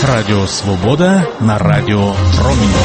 Радіо Свобода на Радіо Промінь.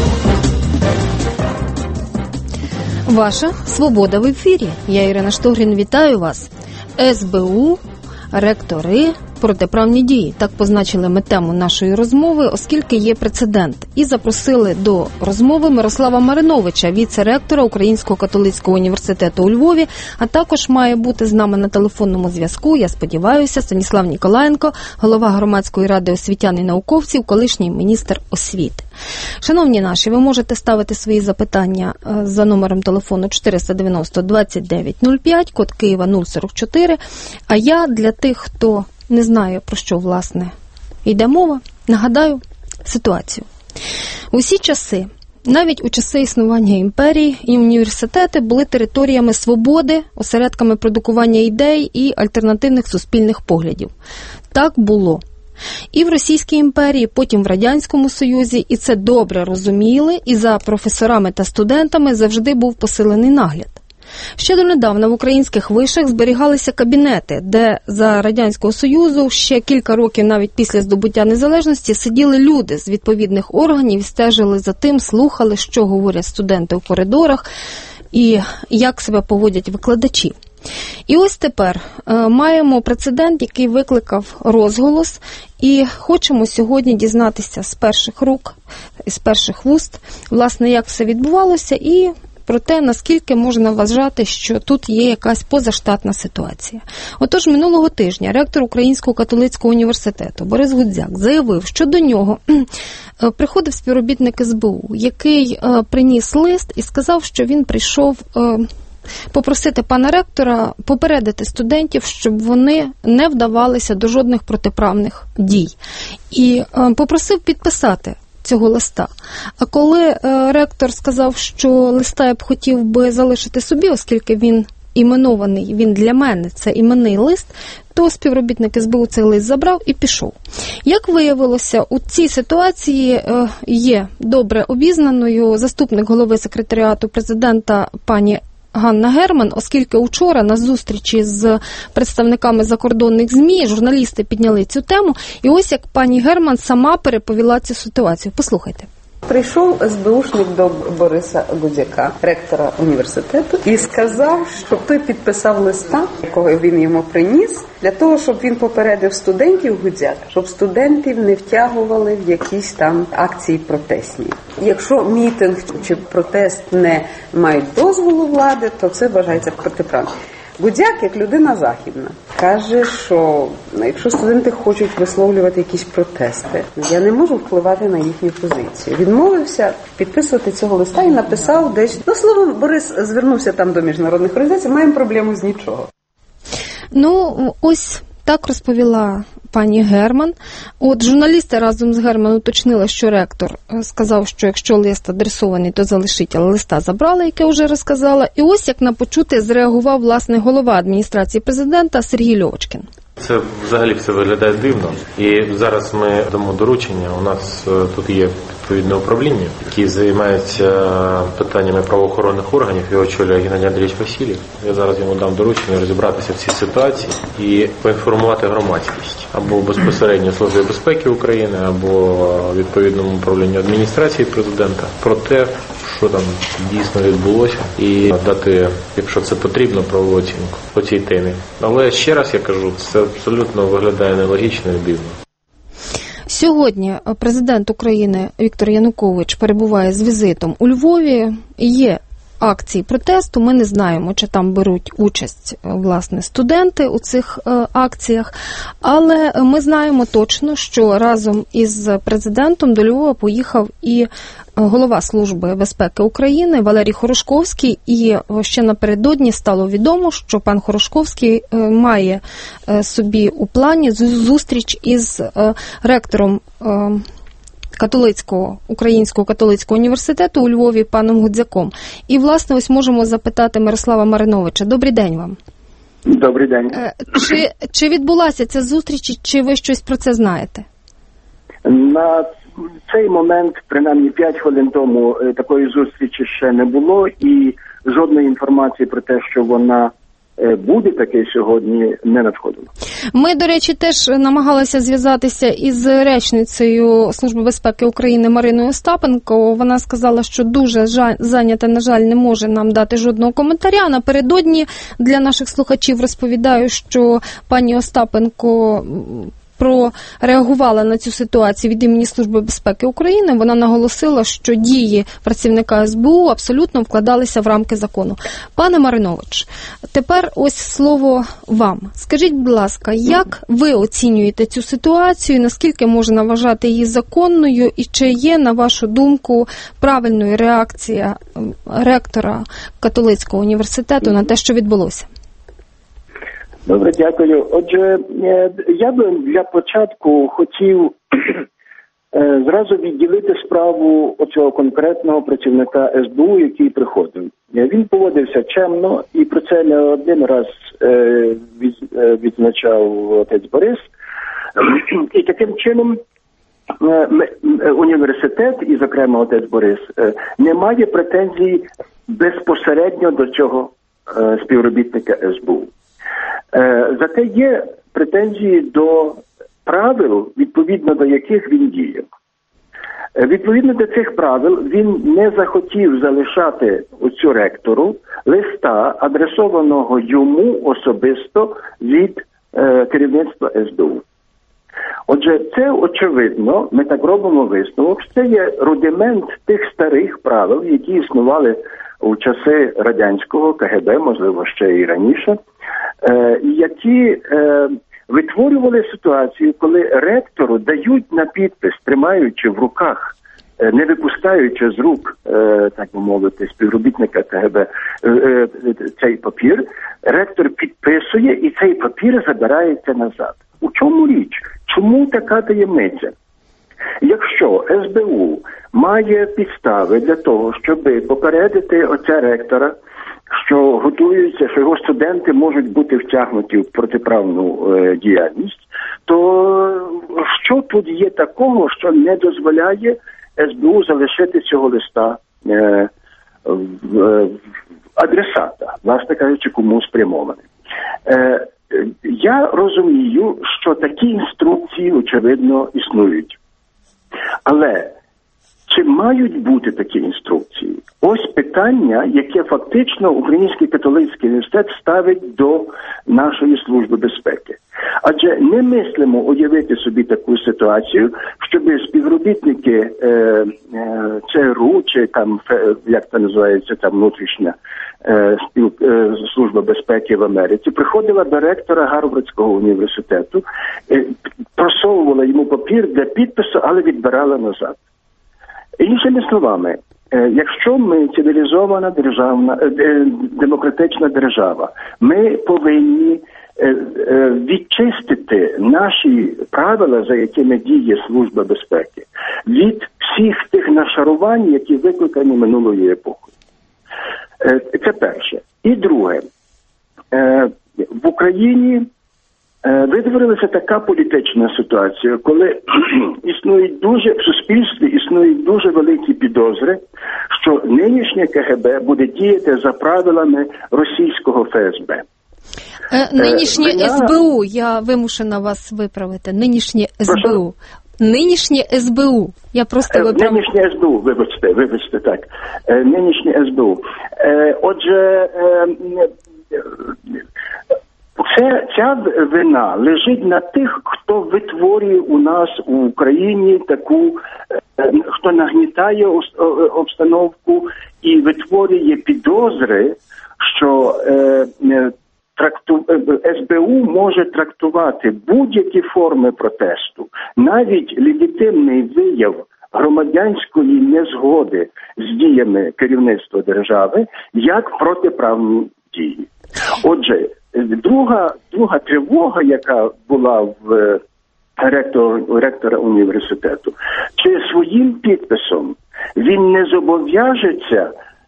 Ваша «Свобода» в ефірі. Я, Ірина Штогрін, вітаю вас. СБУ, ректори, протиправні дії. Так позначили ми тему нашої розмови, оскільки є прецедент. І запросили до розмови Мирослава Мариновича, віце-ректора Українського католицького університету у Львові, а також має бути з нами на телефонному зв'язку, я сподіваюся, Станіслав Ніколаєнко, голова Громадської ради освітян і науковців, колишній міністр освіти. Шановні наші, ви можете ставити свої запитання за номером телефону 490-2905, код Києва 044, а я для тих, хто не знає, про що, власне, йде мова, нагадаю ситуацію. Усі часи, навіть у часи існування імперії, і університети були територіями свободи, осередками продукування ідей і альтернативних суспільних поглядів. Так було. І в Російській імперії, потім в Радянському Союзі, і це добре розуміли, і за професорами та студентами завжди був посилений нагляд. Ще донедавна в українських вишах зберігалися кабінети, де за Радянського Союзу ще кілька років навіть після здобуття незалежності сиділи люди з відповідних органів і стежили за тим, слухали, що говорять студенти у коридорах і як себе поводять викладачі. І ось тепер маємо прецедент, який викликав розголос, і хочемо сьогодні дізнатися з перших рук, з перших вуст, власне, як все відбувалося і про те, наскільки можна вважати, що тут є якась позаштатна ситуація. Отож, минулого тижня ректор Українського католицького університету Борис Гудзяк заявив, що до нього приходив співробітник СБУ, який приніс лист і сказав, що він прийшов попросити пана ректора попередити студентів, щоб вони не вдавалися до жодних протиправних дій. І попросив підписати цього листа. А коли ректор сказав, що листа я б хотів би залишити собі, оскільки він іменований, він для мене, це іменний лист, то співробітник СБУ цей лист забрав і пішов. Як виявилося, у цій ситуації є добре обізнаною заступник голови секретаріату президента пані Ганна Герман, оскільки учора на зустрічі з представниками закордонних ЗМІ журналісти підняли цю тему, і ось як пані Герман сама переповіла цю ситуацію. Послухайте. Прийшов СБУшник до Бориса Гудзяка, ректора університету, і сказав, щоб той підписав листа, якого він йому приніс, для того, щоб він попередив студентів Гудзяка, щоб студентів не втягували в якісь там акції протестні. Якщо мітинг чи протест не мають дозволу влади, то це вважається протиправним. Гудзяк, як людина західна, каже, що якщо студенти хочуть висловлювати якісь протести, я не можу впливати на їхню позицію. Відмовився підписувати цього листа і написав десь, словом, Борис звернувся там до міжнародних організацій, маємо проблему з нічого. Ось так розповіла пані Герман. От журналісти разом з Герман уточнили, що ректор сказав, що якщо лист адресований, то залишить, але листа забрали, яке вже розказала. І ось як на почуте зреагував, власне, голова адміністрації президента Сергій Льовочкін. Це взагалі все виглядає дивно. І зараз ми дамо доручення. У нас тут є відповідне управління, яке займається питаннями правоохоронних органів, і очолює Геннадій Андрійович Васильєв. Я зараз йому дам доручення розібратися в цій ситуації і поінформувати громадськість або безпосередньо Службі безпеки України, або відповідному управлінню адміністрації президента про те, що там дійсно відбулося, і дати, якщо це потрібно, правову оцінку по цій темі. Але ще раз я кажу, це абсолютно виглядає нелогічно і дивно. Сьогодні президент України Віктор Янукович перебуває з візитом у Львові. Є акції протесту, ми не знаємо, чи там беруть участь, власне, студенти у цих акціях, але ми знаємо точно, що разом із президентом до Львова поїхав і голова Служби безпеки України Валерій Хорошковський, і ще напередодні стало відомо, що пан Хорошковський має собі у плані зустріч із ректором Українського католицького університету у Львові паном Гудзяком. І, власне, ось можемо запитати Мирослава Мариновича. Добрий день вам. Добрий день. Чи відбулася ця зустріч, чи ви щось про це знаєте? На цей момент, принаймні 5 хвилин тому, такої зустрічі ще не було, і жодної інформації про те, що вона буде таке сьогодні, не надходило. Ми, до речі, теж намагалися зв'язатися із речницею Служби безпеки України Мариною Остапенко. Вона сказала, що дуже зайнята, на жаль, не може нам дати жодного коментаря. Напередодні для наших слухачів розповідаю, що пані Остапенко прореагувала на цю ситуацію від імені Служби безпеки України. Вона наголосила, що дії працівника СБУ абсолютно вкладалися в рамки закону. Пане Маринович, тепер ось слово вам. Скажіть, будь ласка, як ви оцінюєте цю ситуацію, наскільки можна вважати її законною, і чи є, на вашу думку, правильною реакція ректора католицького університету на те, що відбулося? Добре, дякую. Отже, я би для початку хотів зразу відділити справу оцього конкретного працівника СБУ, який приходив. Він поводився чемно, і про це не один раз відзначав отець Борис. І таким чином університет, і зокрема отець Борис, не має претензій безпосередньо до цього співробітника СБУ. Зате є претензії до правил, відповідно до яких він діяв. Відповідно до цих правил він не захотів залишати оцю ректору листа, адресованого йому особисто від керівництва СБУ. Отже, це очевидно, ми так робимо висновок, що це є рудимент тих старих правил, які існували у часи радянського КГБ, можливо, ще і раніше, які витворювали ситуацію, коли ректору дають на підпис, тримаючи в руках, не випускаючи з рук, так би мовити, співробітника КГБ цей папір, ректор підписує і цей папір забирається назад. У чому річ? Чому така таємниця? Якщо СБУ має підстави для того, щоб попередити оця ректора, що готуються, що його студенти можуть бути втягнуті в протиправну діяльність, то що тут є такого, що не дозволяє СБУ залишити цього листа адресата, власне кажучи, кому спрямований? Я розумію, що такі інструкції, очевидно, існують. Але чи мають бути такі інструкції? Ось питання, яке фактично Український католицький університет ставить до нашої служби безпеки. Адже не мислимо уявити собі таку ситуацію, щоб співробітники ЦРУ, чи там, як це називається, там внутрішня служба безпеки в Америці, приходила до ректора Гарвардського університету, просовувала йому папір для підпису, але відбирала назад. Іншими словами, якщо ми цивілізована державна, демократична держава, ми повинні відчистити наші правила, за якими діє Служба безпеки, від всіх тих нашарувань, які викликані минулою епохою. Це перше. І друге, в Україні витворилася така політична ситуація, коли в суспільстві існують дуже великі підозри, що нинішнє КГБ буде діяти за правилами російського ФСБ. Нинішнє СБУ, я вимушена вас виправити. Нинішнє СБУ. Нинішнє СБУ. Я просто виправила. Нинішнє СБУ, вибачте, так. Нинішнє СБУ. Отже, ця вина лежить на тих, хто витворює у нас у Україні таку, хто нагнітає обстановку і витворює підозри, що СБУ може трактувати будь-які форми протесту, навіть легітимний вияв громадянської незгоди з діями керівництва держави, як протиправні дії. Отже, друга тривога, яка була в ректора університету, чи своїм підписом він не зобов'яжеться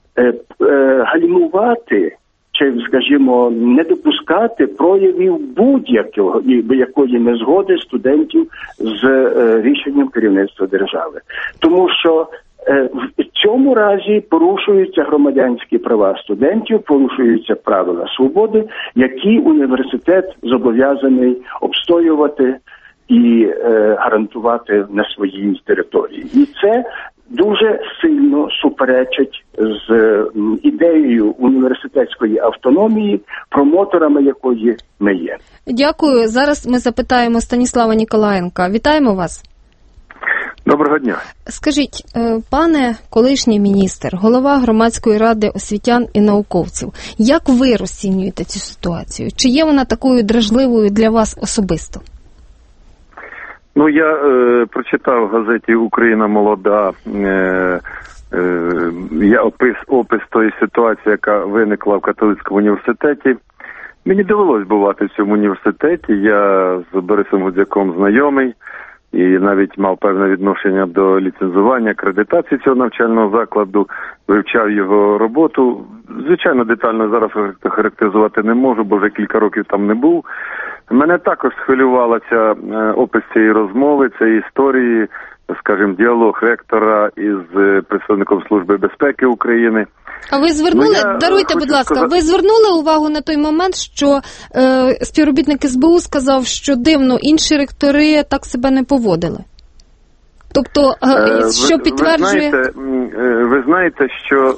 гальмувати чи, скажімо, не допускати проявів будь-якої незгоди студентів з рішенням керівництва держави. Тому що цьому разі порушуються громадянські права студентів, порушуються правила свободи, які університет зобов'язаний обстоювати і гарантувати на своїй території. І це дуже сильно суперечить з ідеєю університетської автономії, промоторами якої ми є. Дякую. Зараз ми запитаємо Станіслава Ніколаєнка. Вітаємо вас. Доброго дня. Скажіть, пане колишній міністр, голова Громадської ради освітян і науковців, як ви розцінюєте цю ситуацію? Чи є вона такою дражливою для вас особисто? Ну, я прочитав в газеті «Україна молода» опис тої ситуації, яка виникла в католицькому університеті. Мені довелось бувати в цьому університеті. Я з Борисом Гудзяком знайомий і навіть мав певне відношення до ліцензування, акредитації цього навчального закладу, вивчав його роботу. Звичайно, детально зараз характеризувати не можу, бо вже кілька років там не був. Мене також схвилювала опис цієї розмови, цієї історії, скажімо, діалог ректора із представником Служби безпеки України. А ви звернули, даруйте, будь ласка, ви звернули увагу на той момент, що співробітник СБУ сказав, що дивно, інші ректори так себе не поводили? Тобто, що підтверджує... Ви знаєте, що...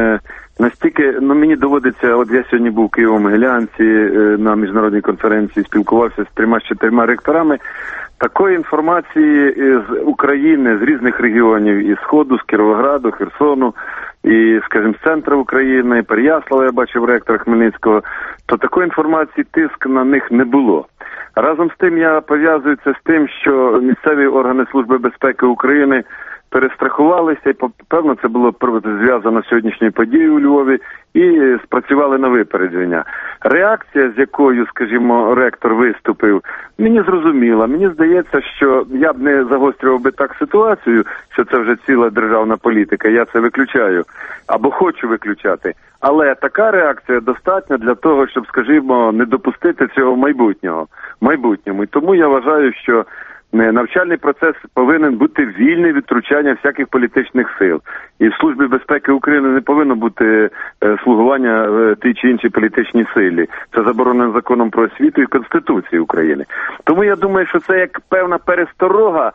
Настільки, мені доводиться, от я сьогодні був в Києво-Могилянці на міжнародній конференції, спілкувався з 3-4 ректорами. Такої інформації з України, з різних регіонів, із Сходу, з Кіровограду, Херсону, і, скажімо, з центру України, Переяслава, я бачив ректора Хмельницького, то такої інформації, тиск на них не було. Разом з тим я пов'язую це з тим, що місцеві органи Служби безпеки України перестрахувалися, і, певно, це було зв'язано з сьогоднішньою подією у Львові, і спрацювали на випередження. Реакція, з якою, скажімо, ректор виступив, мені зрозуміла. Мені здається, що я б не загострював би так ситуацію, що це вже ціла державна політика, я це виключаю, або хочу виключати. Але така реакція достатня для того, щоб, скажімо, не допустити цього в майбутньому. І тому я вважаю, що навчальний процес повинен бути вільний від втручання всяких політичних сил. І в Службі безпеки України не повинно бути слугування тій чи іншій політичній силі. Це заборонено законом про освіту і Конституцією України. Тому я думаю, що це як певна пересторога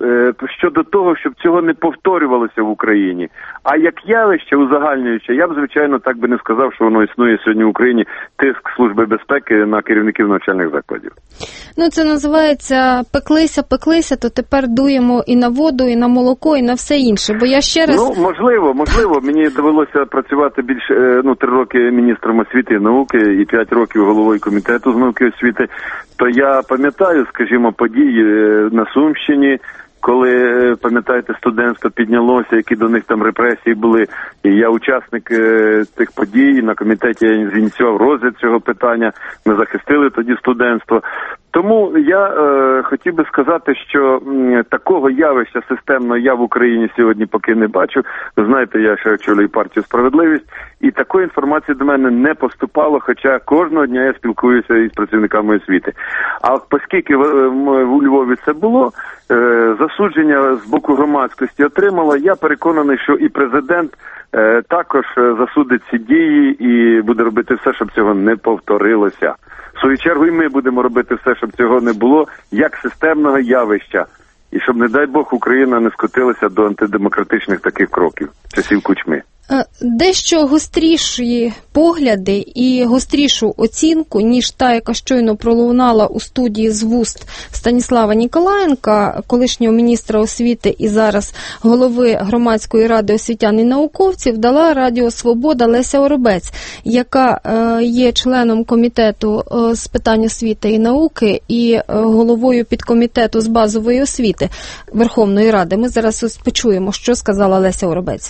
щодо того, щоб цього не повторювалося в Україні. А як явище узагальнююче, я б, звичайно, так би не сказав, що воно існує сьогодні в Україні, тиск Служби безпеки на керівників навчальних закладів. Ну, це називається пеклися, то тепер дуємо і на воду, і на молоко, і на все інше. Бо я ще раз... Ну, можливо. Мені довелося працювати більше, 3 роки міністром освіти і науки і 5 років головою комітету з науки і освіти. То я пам'ятаю, скажімо, події на Сумщині, коли, пам'ятаєте, студентство піднялося, які до них там репресії були, і я учасник тих подій, на комітеті я зініціював розгляд цього питання, ми захистили тоді студентство. Тому я хотів би сказати, що такого явища системного я в Україні сьогодні поки не бачу. Ви знаєте, я ще очолюю партію «Справедливість», і такої інформації до мене не поступало, хоча кожного дня я спілкуюся із працівниками освіти. А оскільки у Львові це було, засудження з боку громадськості отримало, я переконаний, що і президент також засудить ці дії і буде робити все, щоб цього не повторилося. В свою чергу і ми будемо робити все, щоб цього не було, як системного явища. І щоб, не дай Бог, Україна не скотилася до антидемократичних таких кроків, часів Кучми. Дещо гостріші погляди і гострішу оцінку, ніж та, яка щойно пролунала у студії з вуст Станіслава Ніколаєнка, колишнього міністра освіти і зараз голови Громадської ради освітян і науковців, дала Радіо Свобода Леся Оробець, яка є членом комітету з питань освіти і науки і головою підкомітету з базової освіти Верховної Ради. Ми зараз ось почуємо, що сказала Леся Оробець.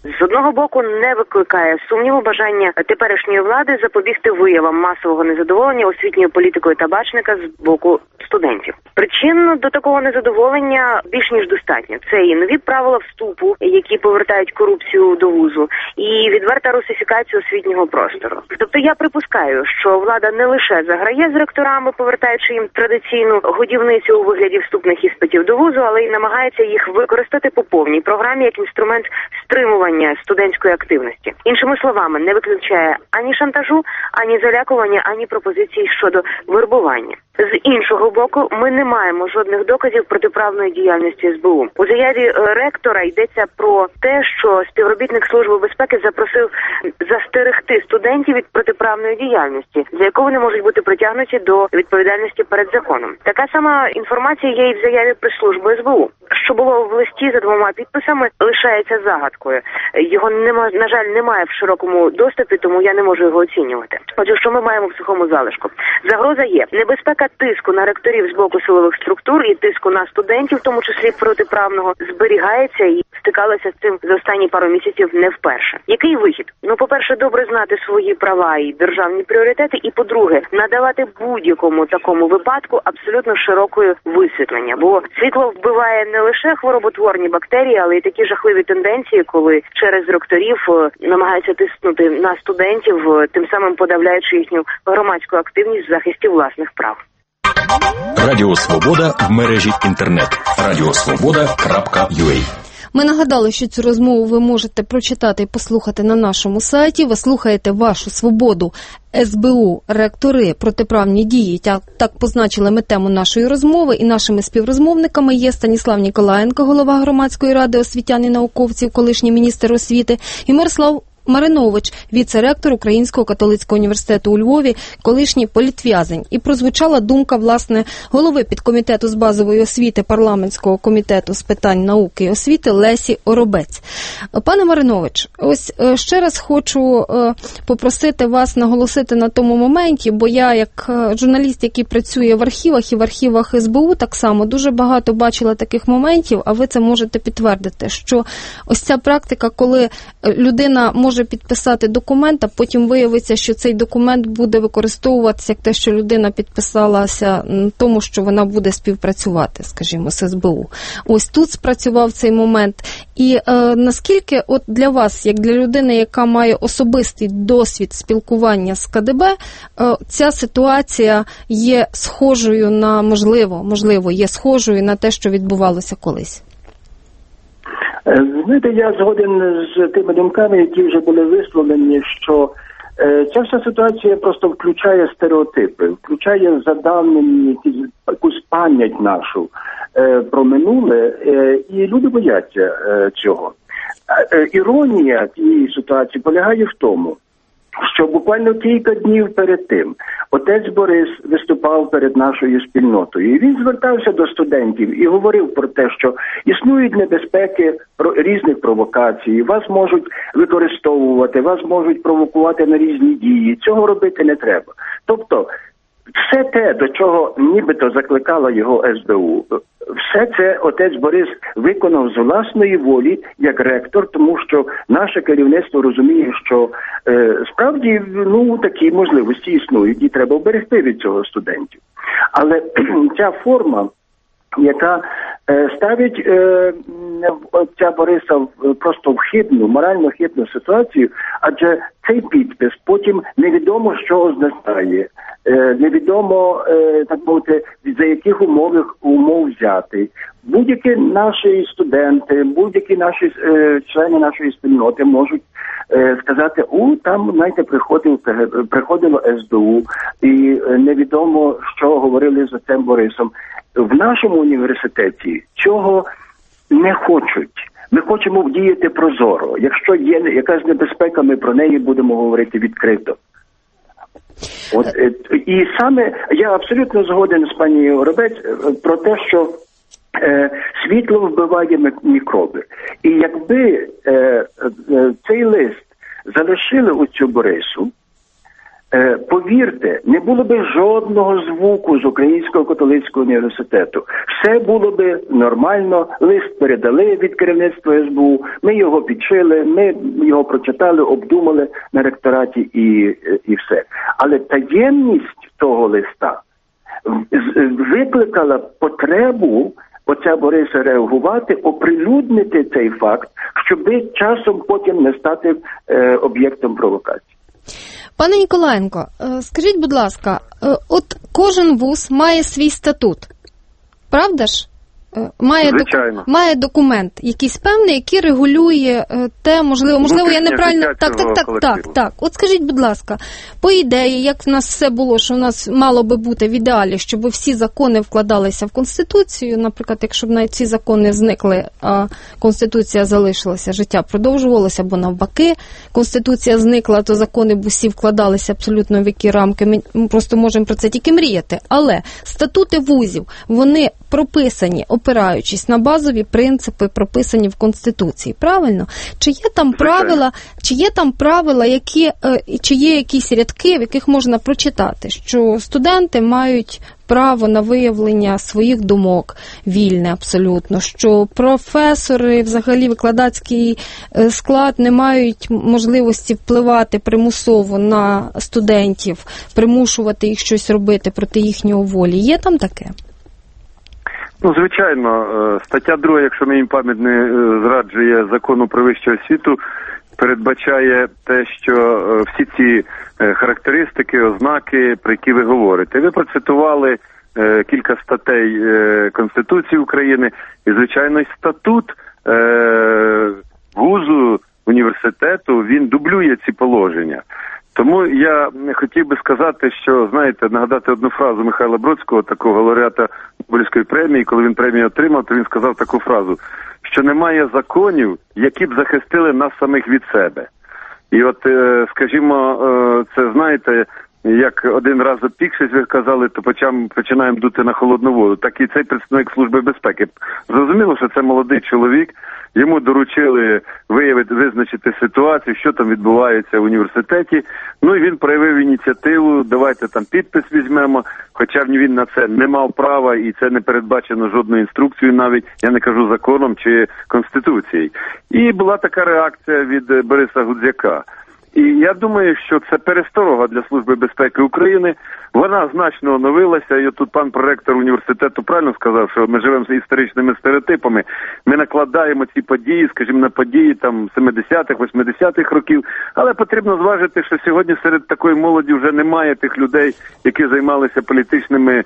з одного боку не викликає сумніву бажання теперішньої влади запобігти виявам масового незадоволення освітньою політикою табачника з боку студентів. Причин до такого незадоволення більш ніж достатньо. Це і нові правила вступу, які повертають корупцію до вузу, і відверта русифікація освітнього простору. Тобто я припускаю, що влада не лише заграє з ректорами, повертаючи їм традиційну годівницю у вигляді вступних іспитів до вузу, але й намагається їх використати по повній програмі як інструмент стримування студентської активності. Іншими словами, не виключає ані шантажу, ані залякування, ані пропозицій щодо вербування. З іншого боку, ми не маємо жодних доказів протиправної діяльності СБУ. У заяві ректора йдеться про те, що співробітник Служби безпеки запросив застерегти студентів від протиправної діяльності, за яку вони можуть бути притягнуті до відповідальності перед законом. Така сама інформація є і в заяві прес-служби СБУ. Що було в листі за 2 підписами, лишається загадкою. Його, на жаль, немає в широкому доступі, тому я не можу його оцінювати. Отже, що ми маємо в сухому залишку? Загроза є. Небезпека тиску на ректорів з боку силових структур і тиску на студентів, в тому числі протиправного, зберігається і стикалася з цим за останні пару місяців не вперше. Який вихід? Ну, по-перше, добре знати свої права і державні пріоритети, і, по-друге, надавати будь-якому такому випадку абсолютно широкою висвітлення, бо світло вбиває не лише хвороботворні бактерії, але й такі жахливі тенденції, коли через ректорів намагаються тиснути на студентів, тим самим подавляючи їхню громадську активність в захисті власних прав. Радіо Свобода в мережі інтернет. radiosvoboda.ua. Ми нагадали, що цю розмову ви можете прочитати і послухати на нашому сайті. Ви слухаєте «Вашу свободу», СБУ, ректори, протиправні дії. Так позначили ми тему нашої розмови. І нашими співрозмовниками є Станіслав Ніколаєнко, голова громадської ради освітян і науковців, колишній міністр освіти, і Мирослав Маринович, віце-ректор Українського католицького університету у Львові, колишній політв'язень. І прозвучала думка, власне, голови підкомітету з базової освіти парламентського комітету з питань науки і освіти Лесі Оробець. Пане Маринович, ось ще раз хочу попросити вас наголосити на тому моменті, бо я, як журналіст, який працює в архівах і в архівах СБУ так само, дуже багато бачила таких моментів, а ви це можете підтвердити, що ось ця практика, коли людина може підписати документ, а потім виявиться, що цей документ буде використовуватися як те, що людина підписалася тому, що вона буде співпрацювати, скажімо, з СБУ. Ось тут спрацював цей момент. І наскільки от для вас, як для людини, яка має особистий досвід спілкування з КДБ, ця ситуація є схожою на, можливо, є схожою на те, що відбувалося колись? Знаєте, я згоден з тими думками, які вже були висловлені, що ця вся ситуація просто включає стереотипи, включає задавнені якусь пам'ять нашу про минуле, і люди бояться цього. Іронія цієї ситуації полягає в тому, що буквально кілька днів перед тим отець Борис виступав перед нашою спільнотою. І він звертався до студентів і говорив про те, що існують небезпеки різних провокацій, вас можуть використовувати, вас можуть провокувати на різні дії. Цього робити не треба. Тобто, все те, до чого нібито закликала його СБУ, все це отець Борис виконав з власної волі як ректор, тому що наше керівництво розуміє, що справді такі можливості існують і треба оберегти від цього студентів. Але ця форма, яка ставить отця Бориса просто в хибну, морально хибну ситуацію, адже цей підпис потім невідомо, що означає, невідомо, так мовити, за яких умов взяти. Будь-які наші студенти, будь-які наші члени нашої спільноти можуть сказати, там, знаєте, приходило СБУ, і невідомо, що говорили з отцем Борисом. В нашому університеті цього не хочуть. Ми хочемо діяти прозоро. Якщо є якась небезпека, ми про неї будемо говорити відкрито. І саме я абсолютно згоден з пані Оробець про те, що світло вбиває мікроби. І якби цей лист залишили отцю Борису, Повірте, не було би жодного звуку з Українського католицького університету. Все було би нормально, лист передали від керівництва СБУ, ми його підшили, ми його прочитали, обдумали на ректораті і все. Але таємність того листа викликала потребу отця Бориса реагувати, оприлюднити цей факт, щоб часом потім не стати об'єктом провокації. Пане Ніколаєнко, скажіть, будь ласка, от кожен вуз має свій статут, правда ж? Має документ якийсь певний, який регулює те, можливо, я неправильно... Так. От скажіть, будь ласка, по ідеї, як в нас все було, що в нас мало би бути в ідеалі, щоб всі закони вкладалися в Конституцію, наприклад, якщо б навіть ці закони зникли, а Конституція залишилася, життя продовжувалося, або навпаки, Конституція зникла, то закони б усі вкладалися абсолютно в які рамки, ми просто можемо про це тільки мріяти. Але статути вузів, вони прописані, опираючись на базові принципи, прописані в Конституції, правильно? Чи є там правила, чи є якісь рядки, в яких можна прочитати, що студенти мають право на виявлення своїх думок вільне абсолютно, що професори, взагалі викладацький склад не мають можливості впливати примусово на студентів, примушувати їх щось робити проти їхнього волі. Є там таке? Ну, звичайно, стаття 2, якщо мені пам'ять не зраджує закону про вищу освіту, передбачає те, що всі ці характеристики, ознаки, про які ви говорите. Ви процитували кілька статей Конституції України, і, звичайно, статут вузу, університету, він дублює ці положення. Тому я хотів би сказати, що, знаєте, нагадати одну фразу Михайла Бродського, такого лауреата Нобелівської премії, коли він премію отримав, то він сказав таку фразу, що немає законів, які б захистили нас самих від себе. І от, скажімо, це, знаєте, як один раз опікшись, ви казали, то починаємо дути на холодну воду. Так і цей представник Служби безпеки. Зрозуміло, що це молодий чоловік, йому доручили визначити ситуацію, що там відбувається в університеті. Ну і він проявив ініціативу, давайте там підпис візьмемо, хоча він на це не мав права і це не передбачено жодною інструкцією навіть, я не кажу законом чи Конституцією. І була така реакція від Бориса Гудзяка. І я думаю, що це пересторога для Служби безпеки України. Вона значно оновилася, і тут пан проректор університету правильно сказав, що ми живемо з історичними стереотипами. Ми накладаємо ці події, скажімо, на події там 70-х, 80-х років, але потрібно зважити, що сьогодні серед такої молоді вже немає тих людей, які займалися політичними,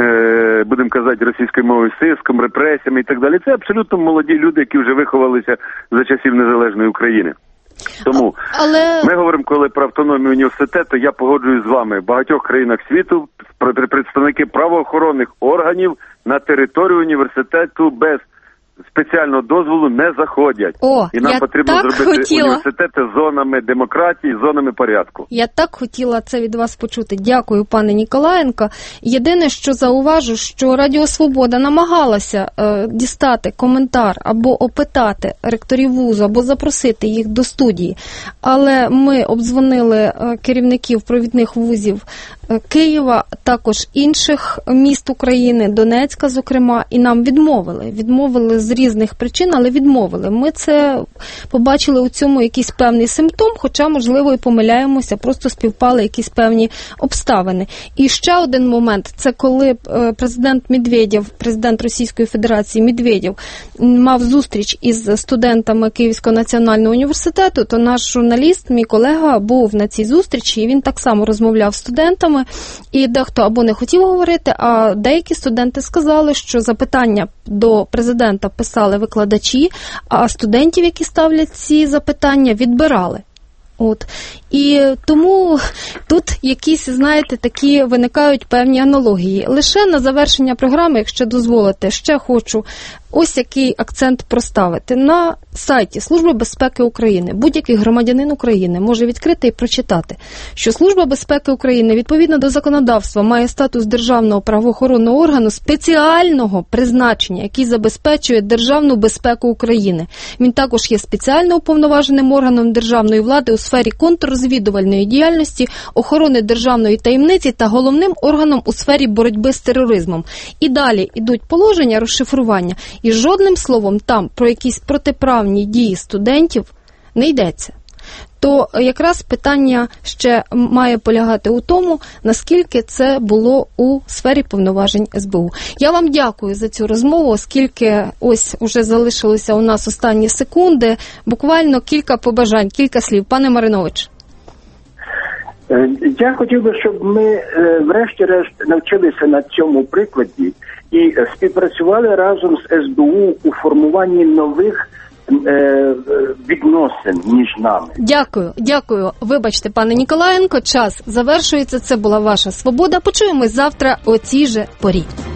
будемо казати, російською мовою, сиском, репресіями і так далі. Це абсолютно молоді люди, які вже виховалися за часів незалежної України. Тому ми говоримо, коли про автономію університету, я погоджуюсь з вами. В багатьох країнах світу представники правоохоронних органів на територію університету без спеціального дозволу не заходять. І нам потрібно зробити університети зонами демократії, зонами порядку. Я так хотіла це від вас почути. Дякую, пане Ніколаєнко. Єдине, що зауважу, що Радіо Свобода намагалася дістати коментар або опитати ректорів вузу, або запросити їх до студії. Але ми обдзвонили керівників провідних вузів Києва, також інших міст України, Донецька, зокрема, і нам відмовили. Відмовили з різних причин, але відмовили. Ми це побачили у цьому якийсь певний симптом, хоча, можливо, і помиляємося, просто співпали якісь певні обставини. І ще один момент, це коли президент Медведєв, президент Російської Федерації Медведєв, мав зустріч із студентами Київського національного університету, то наш журналіст, мій колега, був на цій зустрічі, і він так само розмовляв з студентами, і дехто або не хотів говорити, а деякі студенти сказали, що запитання до президента писали викладачі, а студентів, які ставлять ці запитання, відбирали. І тому тут якісь, знаєте, такі виникають певні аналогії. Лише на завершення програми, якщо дозволите, ще хочу ось який акцент проставити. На сайті Служби безпеки України будь-який громадянин України може відкрити і прочитати, що Служба безпеки України відповідно до законодавства має статус державного правоохоронного органу спеціального призначення, який забезпечує державну безпеку України. Він також є спеціально уповноваженим органом державної влади у сфері контррозвідувальної діяльності, охорони державної таємниці та головним органом у сфері боротьби з тероризмом. І далі йдуть положення, розшифрування, і жодним словом там про якісь протиправні дії студентів не йдеться. То якраз питання ще має полягати у тому, наскільки це було у сфері повноважень СБУ. Я вам дякую за цю розмову, оскільки ось уже залишилося у нас останні секунди. Буквально кілька побажань, кілька слів. Пане Маринович. Я хотів би, щоб ми врешті-решт навчилися на цьому прикладі і співпрацювали разом з СБУ у формуванні нових відносин між нами. Дякую. Вибачте, пане Ніколаєнко, час завершується. Це була ваша «Свобода». Почуємось завтра о цій же порі.